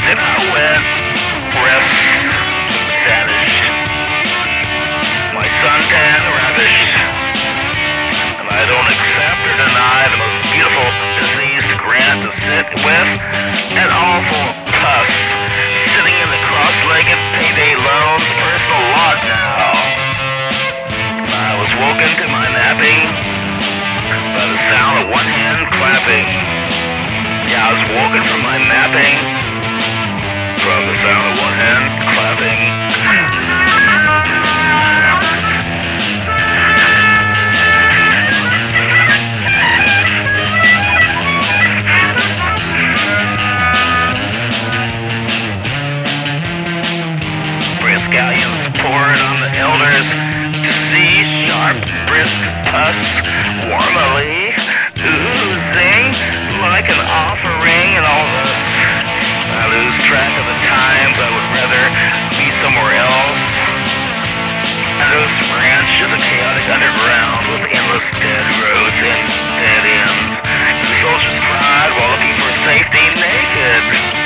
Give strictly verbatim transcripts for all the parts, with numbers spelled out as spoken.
and I went, rest, vanished. My suntan ravished. And I don't accept or deny the most beautiful disease to grant to sit with an awful pus, sitting in the cross-legged payday loans personal lot now. I was woken to my napping by the sound of one hand clapping. Yeah, I was woken from my napping from the sound of one hand clapping. Scallions poured on the elders to see sharp, brisk pus warmly oozing like an offering and all this. I lose track of the times I would rather be somewhere else. And those ranch is a chaotic underground with endless dead roads and dead ends. The soldiers cried while looking for safety naked.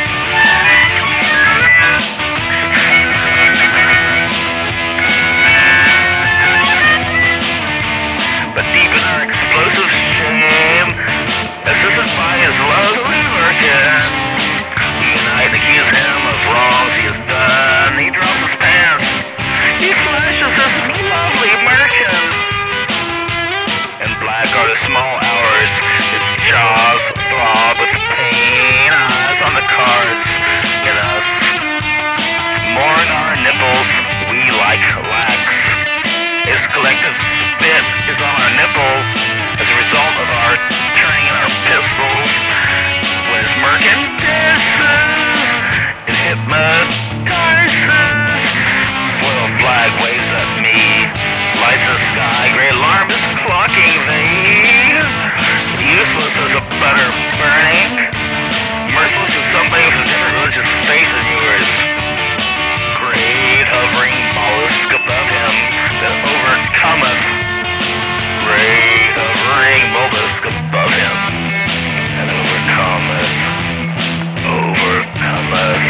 But deep in our explosive shame, assisted by his lovely merkin, we unite and accuse him of wrongs he has done. He drops his pants, he flashes his lovely merkin, and black are the small hours, his jaws throb with pain, eyes on the cards in us. Mourn our nipples, we like lax. His collective spit is on our nipples as a result of our turning in our pistols. When his merkin disses, it hypnotizes. Foil flag waves at me, lights the sky, gray alarm is clocking thee. Useless as a butter burning, merciless as somebody with a different religious faith than yours. Great hovering mollusk above him that overcometh. Great hovering mollusk above him and overcometh. Overcometh.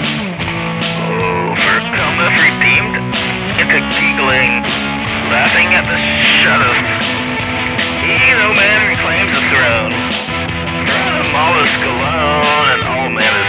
Overcometh, redeemed into giggling, laughing at the shutteth. He, no man reclaims the throne. Throne of mollusk alone, and all men is